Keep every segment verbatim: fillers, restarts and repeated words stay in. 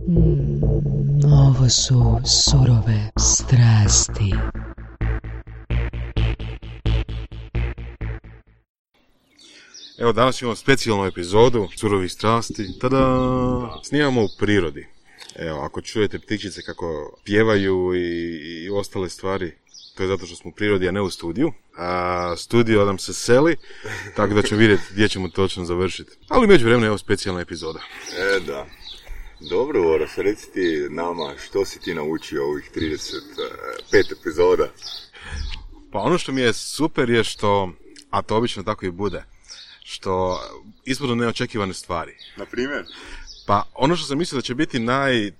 Mm, ovo su surove strasti. Evo, danas imamo specijalnu epizodu Surovih strasti. Tada snimamo u prirodi. Evo, ako čujete ptičice kako pjevaju i, i ostale stvari, to je zato što smo u prirodi, a ne u studiju. A studio nam se seli, tako da ćemo vidjeti gdje ćemo točno završiti. Ali među vremena, evo, specijalna epizoda. E, da. Dobro, Voras, reci ti nama što si ti naučio ovih trideset pet epizoda? Pa ono što mi je super je što, a to obično tako i bude, što ispadnu neočekivane stvari. Na primjer? Pa ono što sam mislio da će biti najteže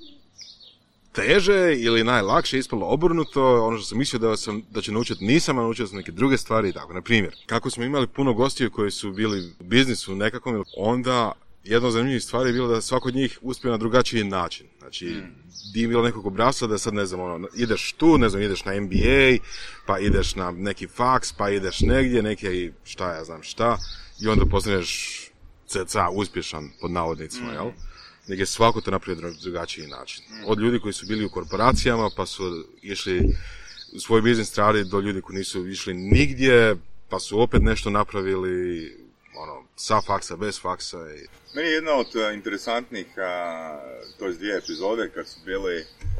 ili najlakše ispalo obrnuto, ono što sam mislio da, sam, da će naučiti nisam, a naučio sam neke druge stvari i tako. Na primjer, kako smo imali puno gostiju koji su bili u biznisu nekakvom, onda jedna od zanimljivih stvari je bilo da svako od njih uspio na drugačiji način. Znači, mm. di je bilo nekog obrasca da sad, ne znam, ono, ideš tu, ne znam, ideš na M B A, pa ideš na neki faks, pa ideš negdje, neke, šta ja znam šta, i onda postaneš cca uspješan, pod navodnicima, mm. jel? Nego je svako to napravio drugačiji način. Od ljudi koji su bili u korporacijama, pa su išli u svoj biznis raditi, do ljudi koji nisu išli nigdje, pa su opet nešto napravili, ono, sa faksa, bez faksa. I... Meni je jedna od uh, interesantnih, uh, to je dvije epizode, kad su bili uh,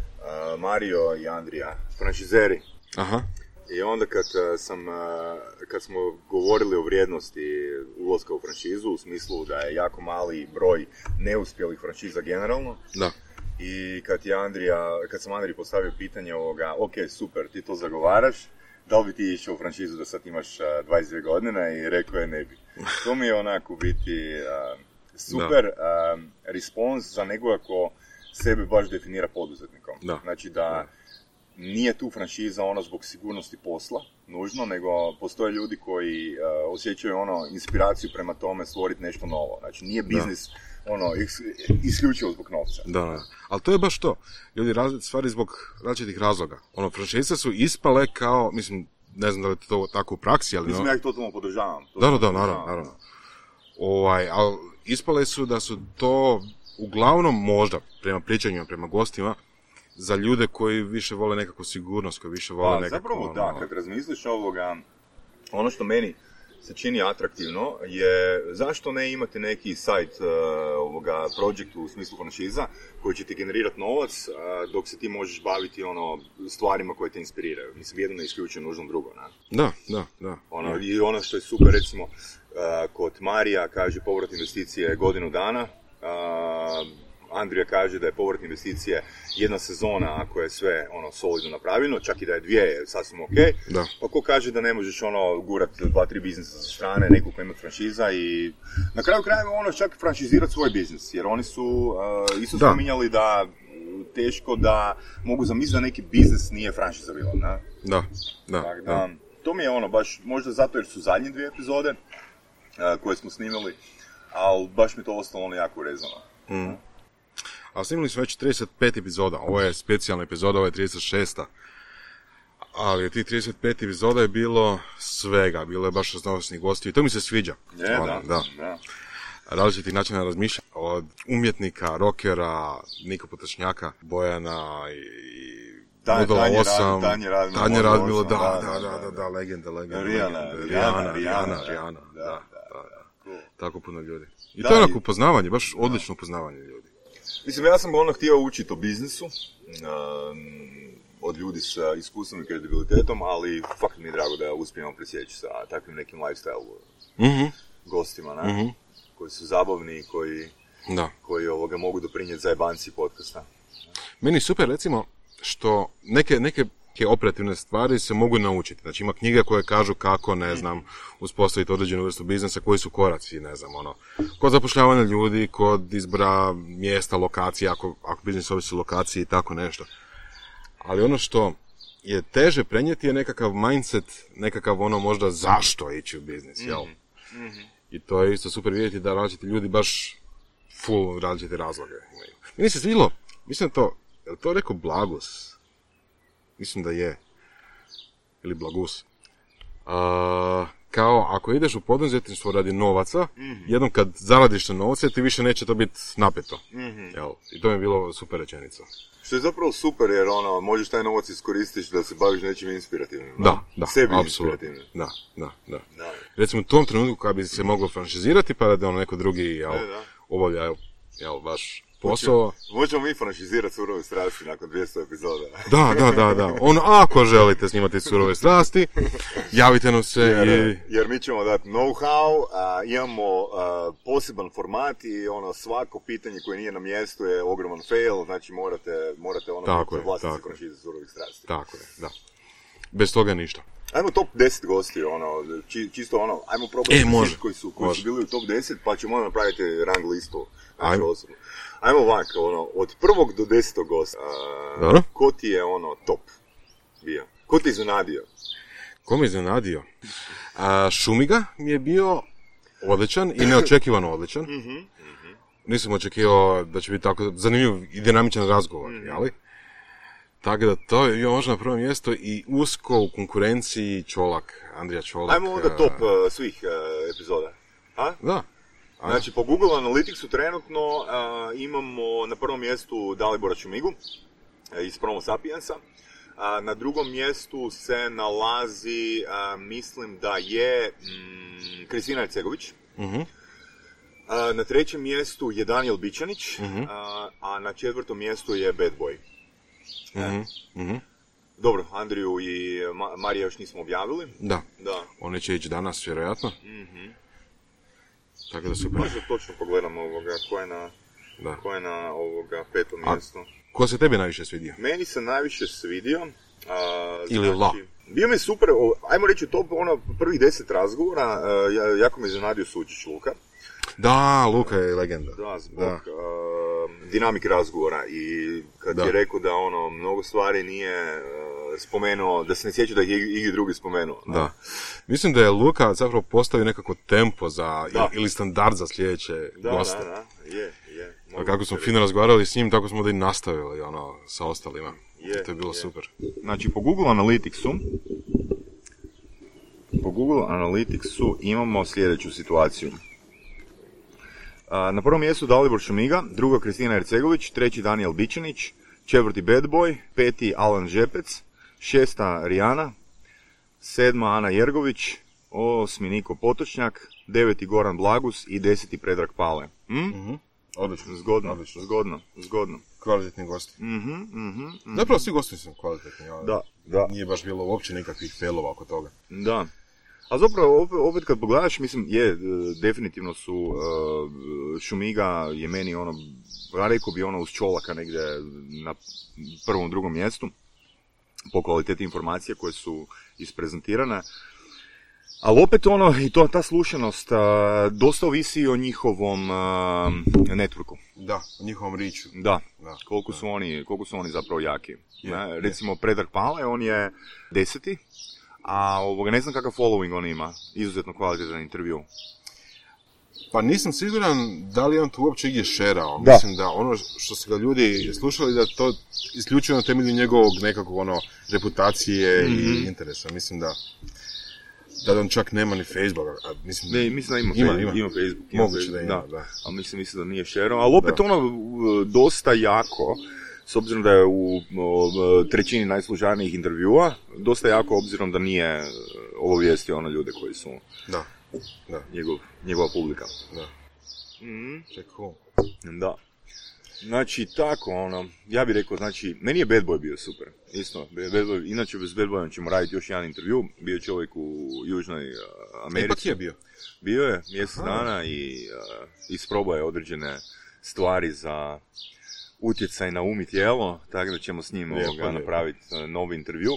Mario i Andrija, franšizeri. Aha. I onda kad, uh, sam, uh, kad smo govorili o vrijednosti ulaska u franšizu, u smislu da je jako mali broj neuspjelih franšiza generalno. Da. I kad, je Andrija, kad sam Andriji postavio pitanje ovoga, ok, super, ti to zagovaraš, da li bi ti išao u franšizu da sad imaš uh, dvadeset dvije godine, i rekao je ne bi. To mi je onako biti uh, super uh, respons za nekoga ko sebe baš definira poduzetnikom. Da. Znači da nije tu franšiza ono zbog sigurnosti posla, nužno, nego postoje ljudi koji uh, osjećaju ono inspiraciju prema tome stvoriti nešto novo. Znači nije biznis da. ono is, isključivo zbog novca. Da, da. Ali to je baš to. Ljudi različite stvari zbog različitih razloga. Ono, franšize su ispale kao, mislim, ne znam da li je to tako u praksi, ali... Mislim, no... ja ih totalno podržavam. Da, da, da, naravno, naravno. Ovaj, ali ispale su da su to uglavnom možda, prema pričanjima, prema gostima, za ljude koji više vole nekakvu sigurnost, koji više vole pa, nekako... Zapravo ono... da, kad razmisliš ovoga, ono što meni se čini atraktivno je zašto ne imate neki sajt uh, ovoga project u smislu franšiza koji će ti generirati novac uh, dok se ti možeš baviti ono stvarima koje te inspiriraju. Mislim, jedno ne isključuje nužno drugo, ne? Da, da, da. Ono, da. I ono što je super, recimo, uh, kod Marija kaže povrat investicije godinu dana, uh, Andrija kaže da je povrat investicije jedna sezona ako je sve ono solidno napravljeno, čak i da je dvije je sasvim ok. Da. Pa ko kaže da ne možeš ono gurat dva, tri biznisa sa strane, nekog ko ima franšiza i na kraju krajeva ono čak franšizirati svoj biznis, jer oni su uh, isto da. spominjali da teško da mogu zamisliti da neki biznis nije franšiza bila, ne? Da, da, tak, da, da. To mi je ono baš, možda zato jer su zadnje dvije epizode uh, koje smo snimali, ali baš mi to ostalo ono jako urezano. Mm. A snimili smo već trideset pet epizoda, ovo je specijalna epizoda, ovo je trideset šesta. Ali od tih trideset pet epizoda je bilo svega, bilo je baš raznovrsnih gostiju i to mi se sviđa. Je, ono, da, da. da. Različitih načina razmišljanja, od umjetnika, rokera, Niko Potočnjaka, Bojana i Budala osam, Tanje Radmilo, Tanje Radmilo, da, da, da, da, da, da, legenda, legenda, Rijana, legenda, Rijana, Rijana, Rijana, Rijana, da, da, da, Cool. tako puno ljudi. I Da, to je i- onako upoznavanje, baš odlično upoznavanje ljudi. Mislim, ja sam ono htio učiti o biznisu, um, od ljudi sa iskustvom i kredibilitetom, ali fakt mi je drago da uspijemo presjeći sa takvim nekim lifestyle Mhm, gostima, ne? mhm, Koji su zabavni i koji, da. koji ovoga, mogu doprinijeti zajebanci podcasta. Meni je super, recimo, što neke, neke neke operativne stvari se mogu naučiti. Znači, ima knjige koje kažu kako, ne znam, uspostaviti određenu vrstu biznisa, koji su koraci, ne znam, ono, kod zapošljavanja ljudi, kod izbora mjesta, lokacije, ako, ako biznis ovisi o lokaciji i tako nešto. Ali ono što je teže prenijeti je nekakav mindset, nekakav ono možda zašto ići u biznis, jel? Mm-hmm. I to je isto super vidjeti da različiti ljudi baš full različite razloge imaju. Meni se svidjelo, mislim to, je li to rekao Blagus? Mislim da je. Ili Blagus. Uh, kao ako ideš u poduzetništvo radi novaca, mm-hmm. jednom kad zaradiš na novce, ti više neće to biti napeto. Mm-hmm. Jel? I to mi je bilo super rečenica. Što je zapravo super, jer ono, možeš taj novac iskoristiti da se baviš nečim inspirativnim. No? Da, da, sebi apsolutno. Da, da, da, da. Recimo u tom trenutku kad bi se moglo franšizirati, pa da ono neko drugi jel, e, obavlja jel, jel, vaš posao. Možemo mi franšizirati Surove strasti nakon dvjesto epizoda. Da, da, da, da. Ono, ako želite snimati Surove strasti, javite nam se jer, i... Jer mi ćemo dati know-how, a, imamo a, poseban format i ono, svako pitanje koje nije na mjestu je ogroman fail, znači morate, morate ono, vlasnici franšize Surovih strasti. Tako je, da. Bez toga ništa. Ajmo top deset gosti, ono, či, čisto ono, ajmo probati e, može, koji, su, koji su bili u top deset, pa ćemo onda napraviti rang listu. Znači osobno. Ajmo ovak, ono, od prvog do desetog gosta, uh, ko ti je ono top bio? Ko ti iznenadio? Ko mi iznenadio? A, Šumiga mi je bio odličan i neočekivano odličan. Mm-hmm, mm-hmm. Nisam očekivao da će biti tako zanimljiv i dinamičan razgovor, mm-hmm. jeli? Tako da to je možda na prvo mjesto i usko u konkurenciji Čolak, Andrija Čolak. Ajmo onda top uh, svih uh, epizoda. A? Da. Ajde. Znači, po Google Analyticsu trenutno uh, imamo na prvom mjestu Dalibora Šumigu uh, iz Promo Sapiensa. Uh, na drugom mjestu se nalazi, uh, mislim da je um, Kristina Ercegović. Uh-huh. Uh, na trećem mjestu je Danijel Bičanić, uh-huh. uh, a na četvrtom mjestu je Bad Boy. Uh-huh. Uh-huh. Dobro, Andriju i Ma- Marija još nismo objavili. Da, da. Oni će ići danas, vjerojatno. Uh-huh. Tako da super. Možda točno pogledamo ovoga, ko je na, da. Ko je na ovoga petom a, mjestu. Ko se tebi najviše svidio? Meni se najviše svidio. A, Ili znači, la. Bio mi super, o, ajmo reći top, ono, prvih deset razgovora, a, ja, jako mi je iznenadio Sučić Luka. Da, Luka je legenda. Da, zbog da. A, dinamike razgovora i kad da. je rekao da ono, mnogo stvari nije uh, spomenuo, da se ne sjeća da ih i drugi spomenuo. Da. da. Mislim da je Luka zapravo postavio nekako tempo za, ili, ili standard za sljedeće da, goste. Da, da, je, je. A kako smo fino razgovarali s njim, tako smo da i nastavili ono, sa ostalima. Je, to je bilo je. super. Znači, po Google Analyticsu po Google Analyticsu imamo sljedeću situaciju. Na prvom mjestu Dalibor Šumiga, druga Kristina Ercegović, treći Danijel Bičanić, četvrti Bad Boy, peti Alan Žepec, šesta Rijana, sedma Ana Jergović, osmi Niko Potočnjak, deveti Goran Blagus i deseti Predrag Pale. Hm? Mm-hmm. Odlično. Zgodno, Odlično. zgodno, zgodno. Kvalitetni gosti. Mm-hmm, mm-hmm, mm-hmm. Zapravo svi gosti su kvalitetni, ali da, da. Nije baš bilo uopće nikakvih failova oko toga. Da. A zapravo, opet, opet kad pogledaš, mislim, je, definitivno su, uh, Šumiga je meni ono, ja rekao bi ono uz Čolaka negdje na prvom, drugom mjestu, po kvaliteti informacije koje su isprezentirane. Ali opet ono, i to, ta slušanost, uh, dosta ovisi o njihovom uh, networku. Da, o njihovom riču. Da, da koliko, da. Su oni, koliko su oni zapravo jaki. Je, ne? Recimo, je. Predrag Pale, on je deseti. A ovoga, ne znam kakav following on ima, izuzetno kvalitetan intervju. Pa nisam siguran da li on to uopće je šerao. Da. Mislim da ono što su ga ljudi slušali da to isključivo na temelju njegovog nekakvog ono reputacije mm-hmm. i interesa. Mislim da da on čak nema ni Facebooka. A mislim, ne, mislim da ima, ima, Facebook, ima. ima Facebook. Ima Moguće Facebook, da ima, da. da. A mislim, mislim da nije šerao, ali opet da. Ono dosta jako, s obzirom da je u o, trećini najslušanijih intervjua, dosta jako obzirom da nije obavijestio ono ljude koji su da. Da. Njegov, njegova publika. Da. Mm. Čekao. Da. Znači, tako, ono, ja bih rekao, znači, meni je Bad Boy bio super, isto, Bad Boy, inače bez Bad Boyom ćemo raditi još jedan intervju, bio je čovjek u Južnoj Americi. Ipak je bio? Bio je, mjesec dana i uh, isprobao je određene stvari za utjecaj na um i tijelo, tako da ćemo s njim lijepo, ovoga, lijepo. napraviti uh, novi intervju.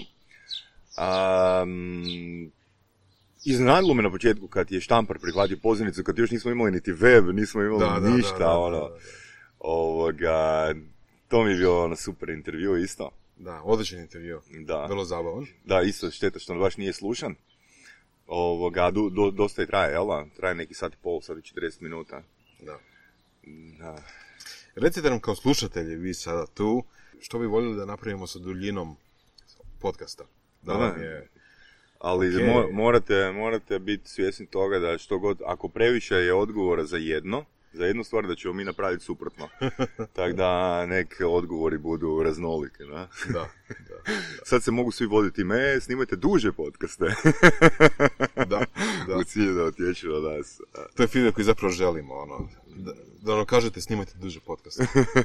Um, Iznenadilo me na početku kad je Štampar prihvatio pozivnicu, kad još nismo imali niti web, nismo imali da, ništa, da, da, da, ono, da, da, da. Ovoga, to mi je bio ono super intervju isto. Da, odličan intervju, da. Vrlo zabavan. Da, isto šteta što baš nije slušan. Ovoga, do, do, dosta je traje, jel da? Traje neki sat i pol, sat i četrdeset minuta. Da. Da. Recite nam kao slušatelji, vi sada tu, što bi voljeli da napravimo sa duljinom podcasta? Da, da nam je... Ali Okay. mo- morate, morate biti svjesni toga da što god, ako previše je odgovora za jedno, za jednu stvar da ćemo mi napraviti suprotno. Tako da neke odgovori budu raznolike, da? Da, da, da. Sad se mogu svi voditi me, snimajte duže podcaste. Da, da. U cilju da utječu na nas. To je feedback koji zapravo želimo, ono, da, da ono kažete snimajte duže podcast.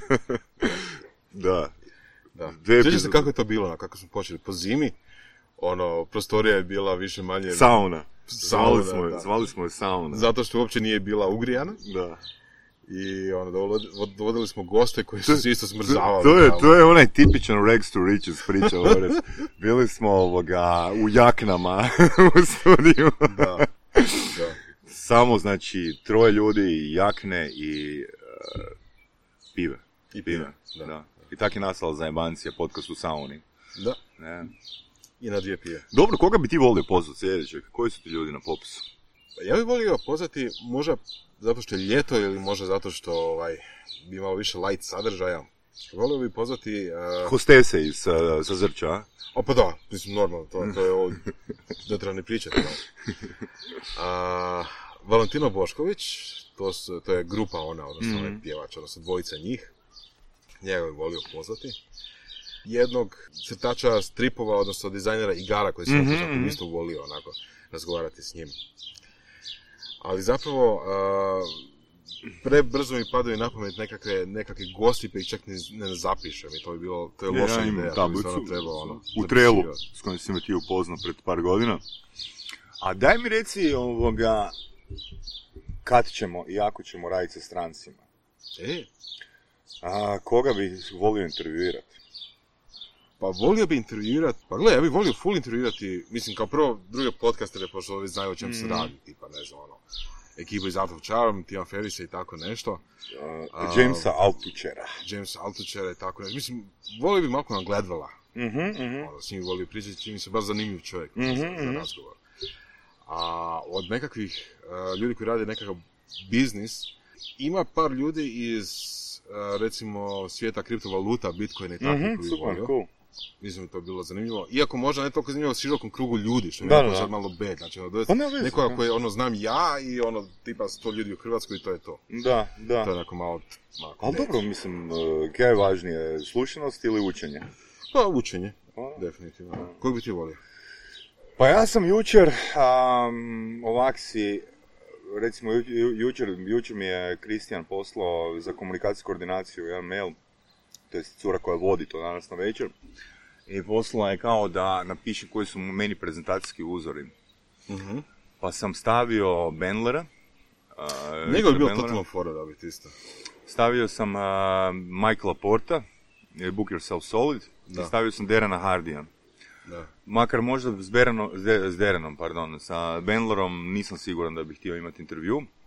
Da. Da. Dve Sjećam se epizode. kako je to bilo, ono, kako smo počeli po zimi, ono, prostorija je bila više manje... Sauna. Sauna, Zvali smo, je- da. zvali smo je sauna. Zato što uopće nije bila ugrijana Da. i ono, dovod- dovodili smo goste koji su se isto smrzavali. To je, tamo. to je onaj tipičan Rags to Riches priča. Orez. Bili smo ovoga, u jaknama u studiju. Da, da. Samo, znači, troje ljudi, jakne i uh, pive. I pive, da. Da. I tak je nastala zajebancija, podcast u sauni. Da, Ne. i na dvije pije. Dobro, koga bi ti volio pozvati sljedećeg? Koji su ti ljudi na popisu? Ja bih volio pozvati možda zato što je ljeto ili možda zato što ovaj, bi imalo više light sadržaja. Volio bih pozvati... Uh, Hostese iz uh, sa Zrča, a? o pa da, mislim normalno, to, to je ovo, ne treba ni pričati. Da. Uh, Valentino Bošković, to, su, to je grupa ona, odnosno Mhm. onaj pjevač, odnosno dvojica njih. Njega bih volio pozvati. Jednog crtača stripova, odnosno dizajnera igara koji sam Mhm, mm-hmm. isto volio onako razgovarati s njim. Ali zapravo uh, prebrzo mi padaju na pamet nekakve, nekakve gosti pa ih čak ne, ne zapišem i to je bilo, to je loša Ja imam ideja. To bi tablicu stvarno trebalo, ono, u Trelu, zapisivati. s kojim si me ti upoznao pred par godina. A daj mi reci ovoga, kad ćemo i ako ćemo raditi sa strancima. E, A, koga bi volio intervjuirati? pa volio bi intervjuirati, pa gledaj, ja bih volio full intervjuirati, mislim kao prvo druge podcastere, pošto ovi znaju o čem se Mm. radi, tipa ne znam, ono, ekipu iz Out of Charm, Tima Ferrisa i tako nešto, Uh, Jamesa Altuchera. James Altuchera i tako nešto, mislim, volio bi Malcolma Gladwella, Mhm, mhm. ono, s njim volio pričati, čini mi se baš zanimljiv čovjek Mhm, za, za mhm. razgovor. A od nekakvih uh, ljudi koji rade nekakav biznis, ima par ljudi iz, uh, recimo, svijeta kriptovaluta, Bitcoina i tako Mhm, koji bi super, volio. cool. Mislim da to je bilo zanimljivo. Iako možda ne toliko zanimljivo širokom krugu ljudi, što mi Da, je da, da. sad malo bed. Znači, ono, dovesti Pa ne veze, nekoga da. koje ono, znam ja i ono, tipa sto ljudi u Hrvatskoj i to je to. Da, da. To je onako malo... malo Ali bed. dobro, mislim, uh, kaj je važnije, slušanost ili učenje? Pa, učenje, A? definitivno. Kojeg bi ti volio? Pa ja sam jučer, um, ovak si, recimo ju, ju, jučer, jučer mi je Kristijan poslao za komunikacijsku koordinaciju jedan mail, to je cura koja vodi to danas na večer, i poslala je kao da napišem koji su meni prezentacijski uzori. Uh-huh. Pa sam stavio Bandlera. Uh, Nego bi bilo Bandlera. totalno fora da biti isto. Stavio sam uh, Michaela Porta, eh, Book Yourself Solid, Da. i stavio sam Derana Hardija. Da. Makar možda s, Berano, s, De, s Deranom, pardon, sa Bandlerom nisam siguran da bih htio imati intervju. Um,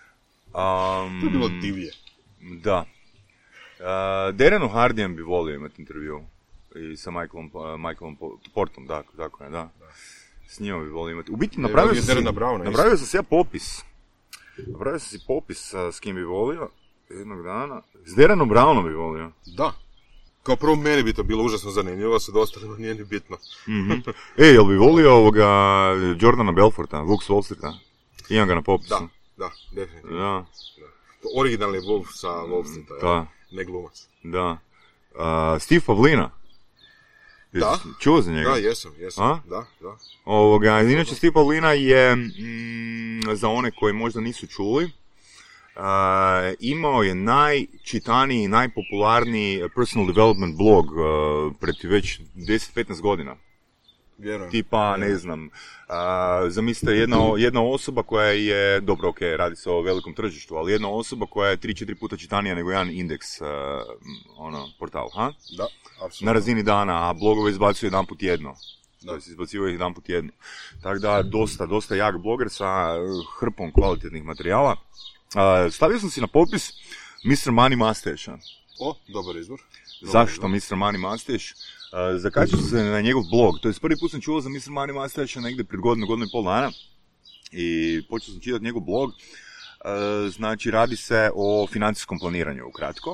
To je bilo divlje. Da. Uh, Deranu Hardijem bi volio imati intervju. I sa Michaelom, uh, Michaelom Portom, da, tako je, da. S njima bi volio imati. U biti, napravio volio sam, si, Derana Browna isto. napravio sam si ja popis. Napravio sam si popis uh, s kim bi volio jednog dana. S Deranom Brownom bi volio. Da. Kao prvo, meni bi to bilo užasno zanimljivo, sad ostalima nije ni bitno. Mm-hmm. E, jel bi volio ovoga Jordana Belforta, Vuk s Wall Streeta? Imam ga na popisu. Da, da, definitivno. Da, To originalni Wolf sa Wall Streeta, da. ja. Ne glumac. da. Uh, Steve Pavlina. Jesi Da. čuo za njega? Da, jesam, jesam. A? Da, da. Ovoga, inače Steve Pavlina je, mm, za one koji možda nisu čuli, uh, imao je najčitaniji, najpopularniji personal development blog uh, pred već deset do petnaest godina. Vjerujem. Tipa, ne znam, uh, zamislite jedna, jedna osoba koja je, dobro, ok, radi se o velikom tržištu, ali jedna osoba koja je tri četiri puta čitanija nego jedan indeks, uh, ono, portal, ha? Da, apsolutno. Na razini dana, a blogove izbacuje jedan put jedno. Da. To je izbacio ih jedan put jedno. Tako da, dosta, dosta jak bloger sa uh, hrpom kvalitetnih materijala. Uh, stavio sam si na popis mister Money Mustache. O, dobar izbor. Dobar Zašto izbor. mister Money Mustache? Uh, zakačio sam se na njegov blog. To je prvi put sam čuo za mister Money Mustache negdje pred godinu, godinu i pol dana. I počeo sam čitati njegov blog. Uh, znači, radi se o financijskom planiranju, ukratko.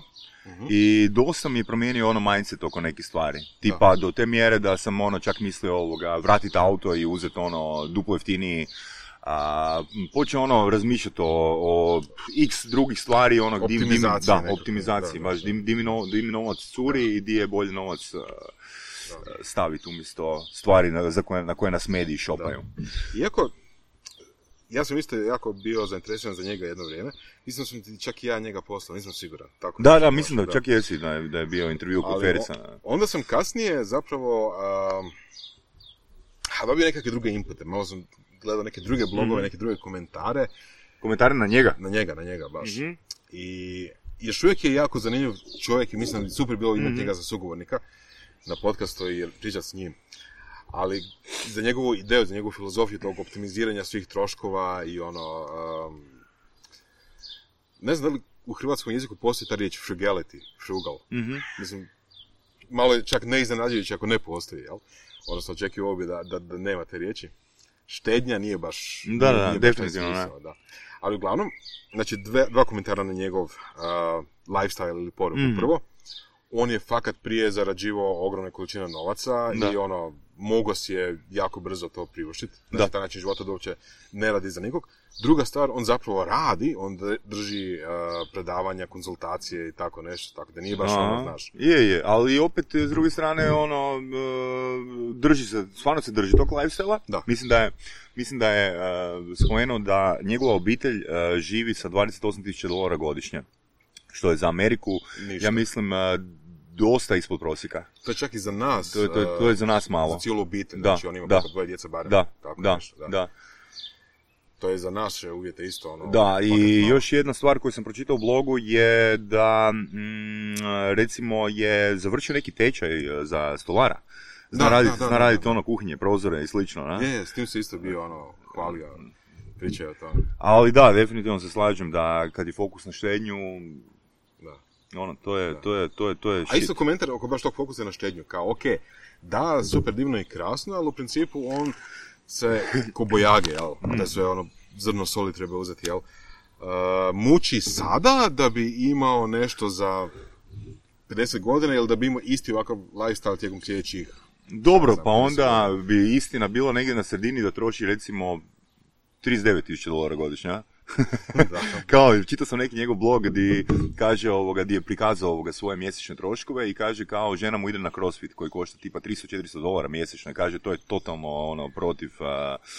uh-huh. i dosta mi je promijenio ono mindset oko nekih stvari. Tipa da. do te mjere da sam ono čak mislio ovoga, vratiti auto i uzeti ono duplo jeftiniji. A, počeo ono razmišljati o, o x drugih stvari, ono, optimizaciji, da, optimizaciji, baš, di, di, mi no, di mi novac curi da. i di je bolje novac uh, staviti umjesto stvari na, za koje, na koje nas mediji šopaju. Da. Iako, ja sam isto jako bio zainteresiran za njega jedno vrijeme, mislim da sam čak i ja njega poslao, nisam siguran. Tako da, da, mislim da, da čak jesi da je, da je bio intervju kod Ferica. On, onda sam kasnije zapravo um, dobio nekakve druge inpute, malo sam gledao neke druge blogove, mm-hmm. neke druge komentare. Komentare na njega? Na njega, na njega baš. Mm-hmm. I još uvijek je jako zanimljiv čovjek i mislim da bi super bilo imati mm-hmm. njega za sugovornika na podcastu i pričati s njim. Ali za njegovu ideju, za njegovu filozofiju tog optimiziranja svih troškova i ono... Um, ne znam da li u hrvatskom jeziku postoji ta riječ frugality, frugal. Mm-hmm. Mislim, malo je čak neiznenađujuće ako ne postoji, jel? Odnosno očekivao bi da, da, da nema te riječi. Štednja nije baš... Da, da, nije definitivno, baš smisao, da. Ali uglavnom, znači dve, dva komentara na njegov uh, lifestyle ili poruku. Mm. Prvo, on je fakat prije zarađivao ogromne količine novaca da. i ono, mogao si je jako brzo to priuštiti. Znači, taj način života da uopće ne radi za nikog. Druga stvar, on zapravo radi, on drži uh, predavanja, konzultacije i tako nešto, tako da nije baš ono, znaš. Je, je, ali opet s druge strane, ono, uh, drži se, stvarno se drži tog lifestyle-a. Da. Mislim da je, mislim da je uh, spomenuo da njegova obitelj uh, živi sa dvadeset osam tisuća dolara godišnje, što je za Ameriku, ništa. Ja mislim, uh, dosta ispod prosjeka. To je čak i za nas. To je, to je, to je za nas malo. Za cijelu obitelj, da, znači on ima kako dvoje djeca barem. Da, tako da, nešto, da. da. To je za naše uvjete isto. Ono, da, i malo. Još jedna stvar koju sam pročitao u blogu je da, mm, recimo, je završio neki tečaj za stolara. Zna raditi radit ono kuhinje, prozore i slično, ne? Je, s tim se isto bio ono, hvalio, pričao o tome. Ali da, definitivno se slažem da kad je fokus na štednju, da. Ono, to je, to je, to je, to je A isto komentar oko baš tog fokusa na štednju, kao, ok, da, super divno i krasno, ali u principu on se ko bojage, jel, da sve ono zrno soli treba uzeti, jel, uh, muči sada da bi imao nešto za pedeset godina ili da bi imao isti ovakav lifestyle tijekom sljedećih. Dobro, znam, pa onda sve. Bi istina bilo negdje na sredini da troši recimo trideset devet tisuća dolara godišnja. Kao, čitao sam neki njegov blog gdje kaže ovoga, gdje je prikazao ovoga svoje mjesečne troškove i kaže kao žena mu ide na crossfit koji košta tipa tristo do četiristo dolara mjesečno i kaže to je totalno ono protiv uh,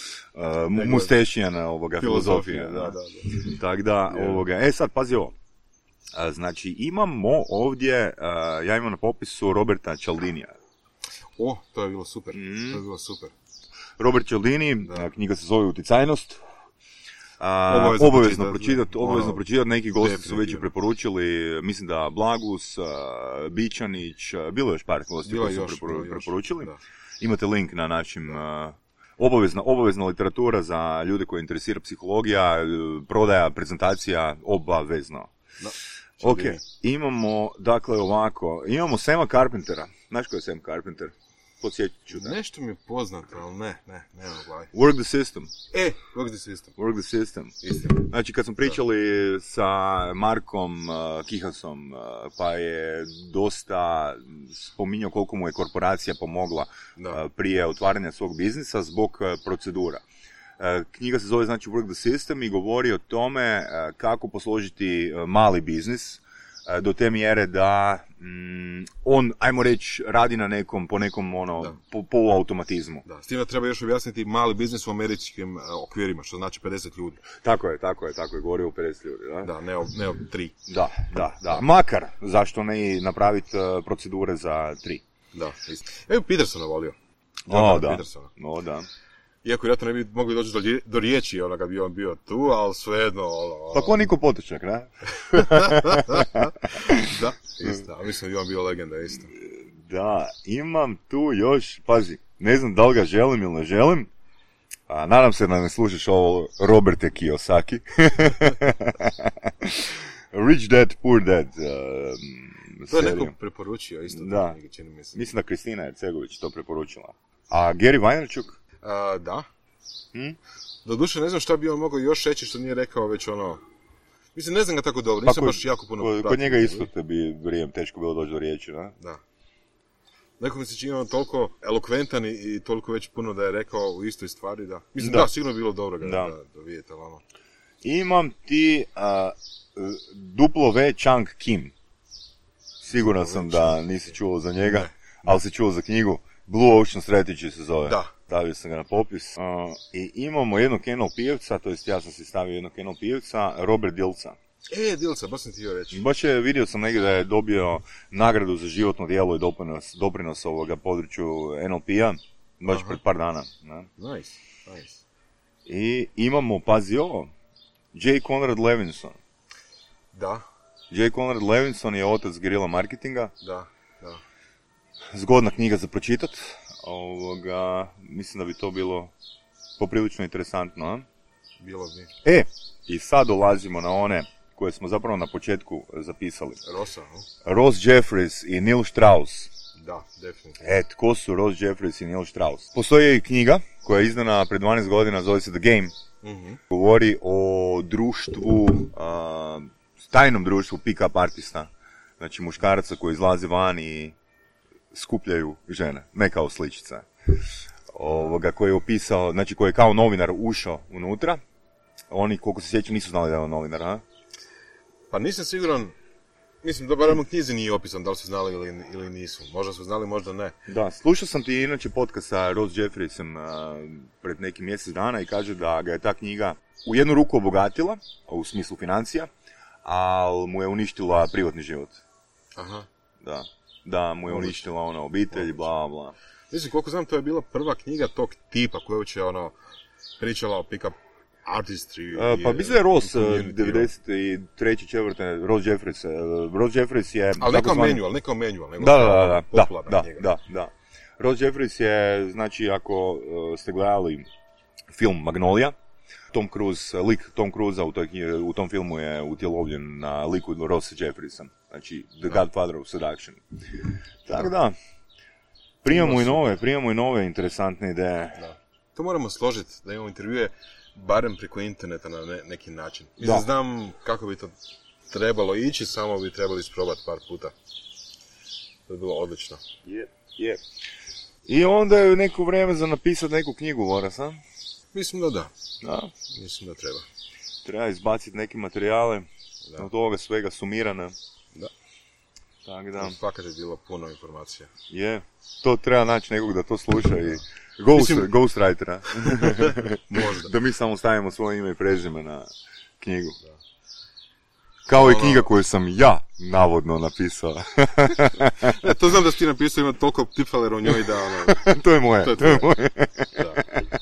uh, mustešijana ovoga filozofije. Da, da, da. Tako da, yeah. ovoga, e sad pazi ovo. Uh, znači imamo ovdje, uh, ja imam na popisu Roberta Cialdinija. O, to je bilo super, mm. to je bilo super. Robert Cialdini, da. Knjiga se zove Uticajnost. A, obavezno, obavezno pročitati, obavezno pročitati, neki gosti su već preporučili, mislim da Blagus, uh, Bičanić, uh, bilo je još par gosti koji su preporu, preporučili. Da. Imate link na našim, uh, obavezna, obavezna literatura za ljude koji interesira psihologija, uh, prodaja, prezentacija, obavezno. Da. Ok, imamo, dakle ovako, imamo Sama Carpentera, znaš ko je Sam Carpenter? Podsjetit ću da. Nešto mi je poznato, ali ne, ne, ne u glavi. Work the system. E, work the system. Work the system. Istina. Znači, kad smo pričali da. sa Markom uh, Kihasom, uh, pa je dosta spominjao koliko mu je korporacija pomogla uh, prije otvaranja svog biznisa zbog uh, procedura. Uh, knjiga se zove, znači, Work the system i govori o tome uh, kako posložiti uh, mali biznis do te mjere da mm, on, ajmo reći, radi na nekom, po nekom ono, po, poluautomatizmu. Da, s tim da treba još objasniti mali biznis u američkim uh, okvirima, što znači pedeset ljudi. Tako je, tako je, tako je, govori o pedeset ljudi, da? Da, ne o, ne o tri. Da, da, da. Makar, zašto ne napraviti uh, procedure za tri. Da, isto. Evo Petersona volio. O, da, o, da. Iako vjerojatno ne bi mogli doći do, do riječi onoga bi on bio tu, ali svejedno... Ono, pa ko Niko Potočak, ne? Da, isto, a mislim da je on bio legenda isto. Da, imam tu još, pazi, ne znam da li ga želim ili ne želim, a nadam se da ne slušaš ovo Roberte Kiyosaki. Rich Dad, Poor Dad. Uh, to je neko preporučio isto. Da, knjige, čini mislim. Mislim da Kristina Ercegović to preporučila. A Gary Vaynerchuk? Uh, da. Hmm? Doduše ne znam šta bi on mogao još reći što nije rekao već ono Mislim, ne znam ga tako dobro, nisam pa, baš jako puno kod, pratio. kod njega isto te bi vrijem teško bilo doći do riječi, da? Da. Neko mi se čini on toliko elokventan i, i toliko već puno da je rekao u istoj stvari, da. Mislim, da, da sigurno je bilo dobro ga da, da, da vidite, ali ono. Imam ti uh, duplo V Chang Kim. Siguran duplo sam da nisi čuo za njega, ne. Ali si čuo za knjigu. Blue Ocean Strategy se zove. Da. Stavio sam ga na popis. Uh, I imamo jednog N L P-evca, to jest ja sam si stavio jednog N L P-evca, Robert Dilca. E, Dilca, baš sam ti htio reći. Baš je, vidio sam negdje da je dobio nagradu za životno djelo i doprinos, doprinos ovoga području N L P-a, baš Aha. pred par dana. Ne? Nice, nice. I imamo, pazi ovo, J. Conrad Levinson. Da. J. Conrad Levinson je otac gerila marketinga. Da, da. Zgodna knjiga za pročitat. Ovoga, mislim da bi to bilo poprilično interesantno. A? Bilo bi. E, i sad dolazimo na one koje smo zapravo na početku zapisali. Rosa, no? Ross Jeffries i Neil Strauss. Da, definitivno. E, tko su Ross Jeffries i Neil Strauss? Postoji i knjiga koja je izdana pred dvanaest godina, zove se The Game. Mm-hmm. Govori o društvu, uh, tajnom društvu pick-up artista. Znači muškaraca koji izlazi van i skupljaju žene, ne kao sličica. Ovoga, koji je opisao, znači koji je kao novinar ušao unutra. Oni, koliko se sjećam, nisu znali da je on novinar, a? Pa nisam siguran, mislim da barem u knjizi nije opisan da li su znali ili, ili nisu. Možda su znali, možda ne. Da, slušao sam ti inače podcast sa Ross Jeffriesem uh, pred nekim mjesec dana i kaže da ga je ta knjiga u jednu ruku obogatila, u smislu financija, ali mu je uništila privatni život. Aha. Da, da mu je uništila ona obitelj, bla, bla. Mislim, koliko znam, to je bila prva knjiga tog tipa koja uče ono pričala o pick-up artistry. Uh, pa mislim da je Ross devedeset treće četvrte Ross Jeffries. Uh, Ross Jeffries je... Ali ne kao zvani... manual, ne kao manual, nego da, da, da, popularna da, knjiga. Da, da. Ross Jeffries je, znači, ako uh, ste gledali film Magnolia, Tom Cruise, lik Tom Cruise u, toj, u tom filmu je utjelovljen na liku Rossa Jeffriesa. Znači, The da. Godfather of Seduction. Tako da, primamo i nove, primamo i nove interesantne ideje. Da. To moramo složiti, da imamo intervjue barem preko interneta na ne, neki način. Mislim, znam kako bi to trebalo ići, samo bi trebali isprobati par puta. To je bilo odlično. Je, je. I onda je neko vrijeme za napisati neku knjigu, Voras, a? Mislim da da. Da? Mislim da treba. Treba izbaciti neke materijale, da. Od ovoga svega sumirane. Da. Tak da. Fakat je bilo puno informacija. Je. To treba naći nekog da to sluša i... Ghost, Mislim... Ghostwritera. Možda. Da mi samo stavimo svoje ime i prezime na knjigu. Da. Kao ono... i knjiga koju sam ja navodno napisao. Ja, to znam da si ti napisao, ima toliko tipfelera u njoj da... Ono... to je moje. To je, to je moje. Da.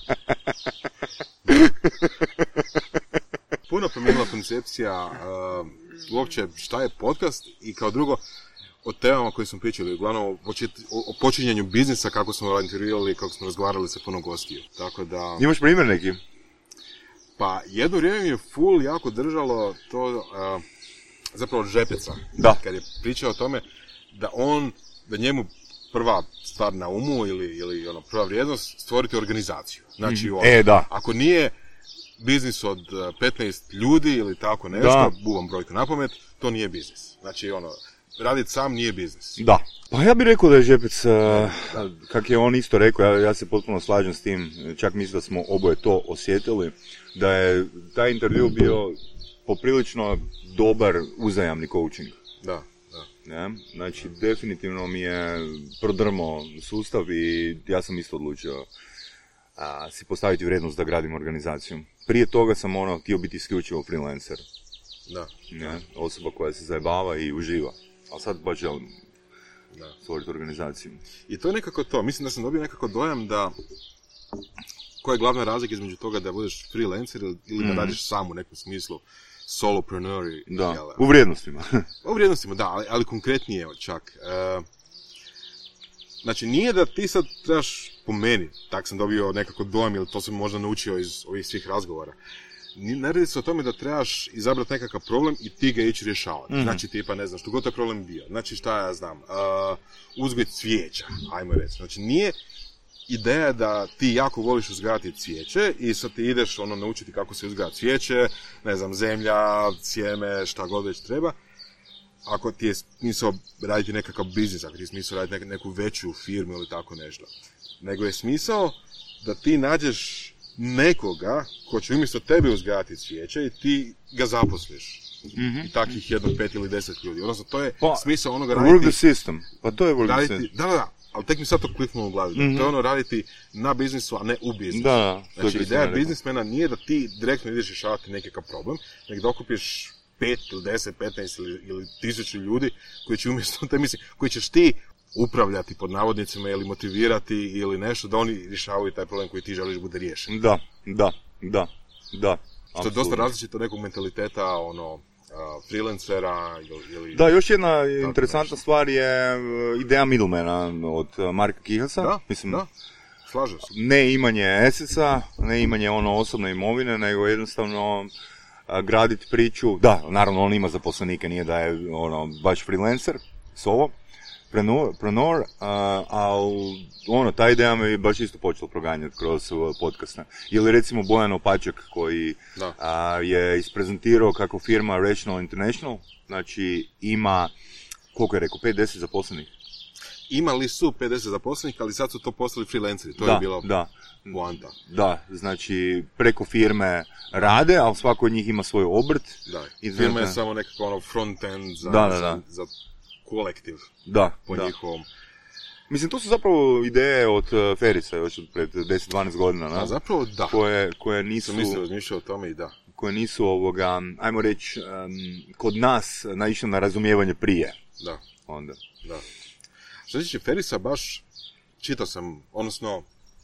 Puno promijenila koncepcija uh, uopće šta je podcast i kao drugo o temama koje smo pričali, uglavnom o, počet, o, o počinjanju biznisa, kako smo intervjuirali, kako smo razgovarali sa puno gostiju. Tako da... Imaš primjer neki? Pa jedno vrijeme mi je full jako držalo to, uh, zapravo Žepeca. Da. Kad je pričao o tome da on, da njemu prva stvar na umu ili, ili ono, prva vrijednost stvoriti organizaciju. Znači, ono, e, da. ako nije biznis od petnaest ljudi ili tako nešto, buvam brojku na pamet, to nije biznis. Znači, ono, raditi sam nije biznis. Da. Pa ja bih rekao da je Žepec, uh, kak je on isto rekao, ja, ja se potpuno slažem s tim, čak mislim da smo oboje to osjetili, da je taj intervju bio poprilično dobar uzajamni coaching. Da, da. Ne? Znači, definitivno mi je prodrmao sustav i ja sam isto odlučio a, si postaviti vrijednost da gradim organizaciju. Prije toga sam ono, htio biti isključivo freelancer. Da. Ne? Osoba koja se zajebava i uživa. Ali sad baš želim da. stvoriti organizaciju. I to je nekako to. Mislim da sam dobio nekako dojam da koja je glavna razlika između toga da budeš freelancer ili mm. da radiš sam u nekom smislu solopreneur. Da, jel, u vrijednostima. U vrijednostima, da, ali, ali konkretnije čak. E, znači, nije da ti sad trebaš, po meni, tak sam dobio nekako dojam, ili to sam možda naučio iz ovih svih razgovora, ne radi se o tome da trebaš izabrati nekakav problem i ti ga ići rješavati. Mm-hmm. Znači, tipa, ne znam, što god to je problem bio. Znači, šta ja znam, uh, uzgoj cvijeća, ajmo reći. Znači, nije ideja je da ti jako voliš uzgajati cvijeće i sad ti ideš ono naučiti kako se uzgaja cvijeće, ne znam, zemlja, sjeme, šta god već treba. Ako ti je smisao raditi nekakav biznis, ako ti je smisao raditi neku, neku veću firmu ili tako nešto. Nego je smisao da ti nađeš nekoga ko će umjesto tebe uzgajati cvijeće i ti ga zaposliš. Mm-hmm. I takvih jedno, pet ili deset ljudi. Odnosno, to je pa, smisao onoga raditi... Work the system. Pa to je work raditi, the system. Da, da, da. Ali tek mi sad to kliknulo u glavi. Mm-hmm. To je ono raditi na biznisu, a ne u biznisu. Da, da. Znači, ideja biznismena nije da ti direktno ideš rješavati nekakav problem, nego da okupiš pet ili deset, petnaest ili, ili tisuću ljudi koji će umjesto te misli, koji ćeš ti upravljati pod navodnicima ili motivirati ili nešto da oni rješavaju taj problem koji ti želiš bude riješen. Da, da, da, da. Što je dosta različito nekog mentaliteta, ono, uh, freelancera ili... Da, još jedna interesantna stvar je ideja middlemana od Marka Kihasa. Da, mislim, da, slažem se. Ne imanje eseca, ne imanje ono osobne imovine, nego jednostavno graditi priču. Da, naravno on ima zaposlenike, nije da je ono baš freelancer, solo, preneur, uh, ali ono, ta ideja me baš isto počela proganjati kroz uh, podcaste. Ili recimo Bojan Opačak koji uh, je isprezentirao kako firma Rational International, znači ima, koliko je rekao, pet do deset zaposlenih? Imali su pedeset zaposlenih, ali sad su to postali freelanceri, to da, je bilo da. poanta. Da, znači preko firme rade, ali svako od njih ima svoj obrt. Da, i firma je samo nekako ono front-end za, da, da, da. za kolektiv. Da, po da. njihovom. Mislim, to su zapravo ideje od uh, Ferisa, još od pred deset do dvanaest godina, ne? A zapravo da. Koje, koje nisu... Sam mislim razmišljao o tome i da. Koje nisu ovoga, ajmo reći, um, kod nas naišli na razumijevanje prije. Da. Onda. Da. Što se tiče Ferisa, baš čitao sam, odnosno,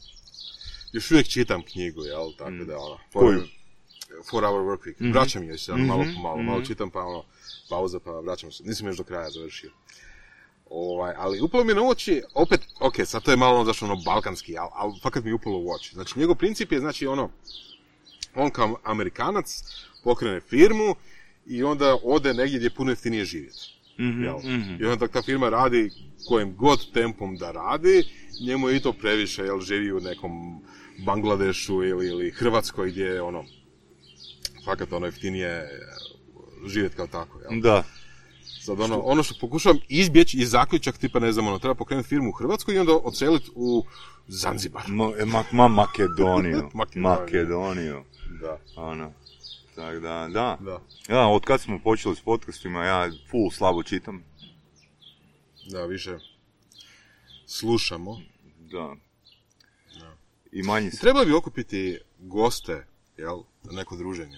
još uvijek čitam knjigu, jel, tako mm. da, ono... Koju? Four Hour Work Week. Mm-hmm. Vraćam je se, mm-hmm. malo po malo, mm-hmm. malo čitam, pa ono, pauza, pa vraćam se. Nisam još do kraja završio. Ovaj, ali upalo mi na oči, opet, ok, sad to je malo ono, zašto ono, balkanski, ali, ali fakat mi upalo u oči. Znači, njegov princip je, znači, ono, on kao Amerikanac pokrene firmu i onda ode negdje gdje je puno jeftinije živjeti. Mm-hmm, mm-hmm. I onda ta firma radi kojim god tempom da radi, njemu je i to previše, jel, živi u nekom Bangladešu ili, ili Hrvatskoj gdje je ono, fakat ono jeftinije živjeti kao tako, jel? Da. Sad ono, ono što pokušavam izbjeći i zaključak, tipa ne znam, ono, treba pokrenuti firmu u Hrvatskoj i onda odseliti u Zanzibar. Ma, ma, ma Makedoniju. Makedoniju. Da. Ono. Tak da, da. Da. Ja, od kad smo počeli s podcastima, ja full slabo čitam. Da, više slušamo. Da. Da. I manje se... Trebalo bi okupiti goste, jel, na neko druženje.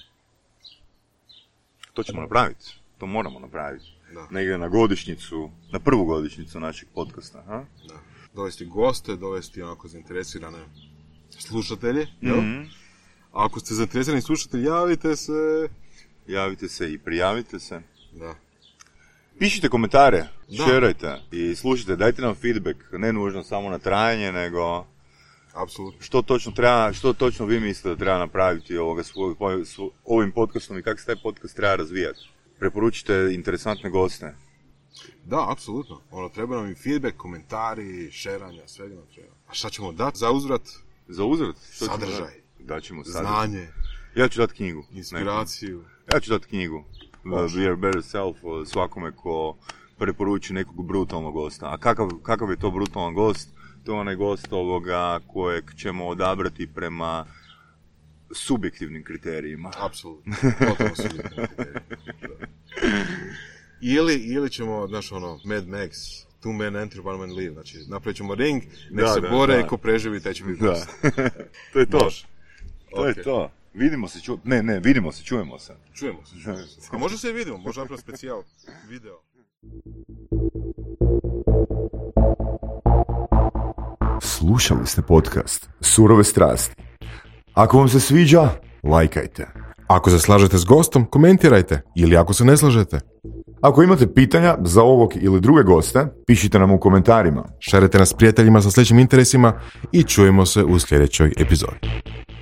To ćemo napraviti. To moramo napraviti. Da. Negdje na godišnjicu, na prvu godišnjicu našeg podcasta. Ha? Da. Dovesti goste, dovesti onako zainteresirane slušatelje, jel? Mm-hmm. A ako ste zainteresirani slušatelji, javite se. Javite se i prijavite se. Da. Pišite komentare, šerajte i slušajte, dajte nam feedback, ne nužno samo na trajanje, nego... Apsolutno. Što točno treba, što točno vi mislite da treba napraviti ovoga svoj, svoj, ovim podcastom i kako se taj podcast treba razvijati. Preporučite interesantne goste. Da, apsolutno. Ono, treba nam i feedback, komentari, šeranja, svega nam treba. A šta ćemo dati za uzvrat? Za uzvrat? Što sadržaj. Daćemo sadržaj. Znanje. Ja ću dati knjigu. Inspiraciju. Nekom. Ja ću dati knjigu. Be Your Better Self svakome ko preporuči nekog brutalnog gosta. A kakav, kakav je to brutalan gost? To je onaj gost ovoga kojeg ćemo odabrati prema subjektivnim kriterijima. Apsolutno. Potpuno subjektivnim kriterijima. Ili, ili ćemo, znaš ono, Mad Max, two men enter, one man leave. Znači, napravit ćemo ring, nek da, se da, bore da. i ko preživi, taj će biti gost. To je to. Može. To okay. je to. Vidimo se, ču... ne, ne, vidimo se, čujemo se. Čujemo se, čujemo se. A možda se i vidimo, možda napravimo specijal video. Slušali ste podcast Surove strasti. Ako vam se sviđa, lajkajte. Ako se slažete s gostom, komentirajte. Ili ako se ne slažete. Ako imate pitanja za ovog ili druge goste, pišite nam u komentarima. Šerite nas s prijateljima sa sličnim interesima i čujemo se u sljedećoj epizodi.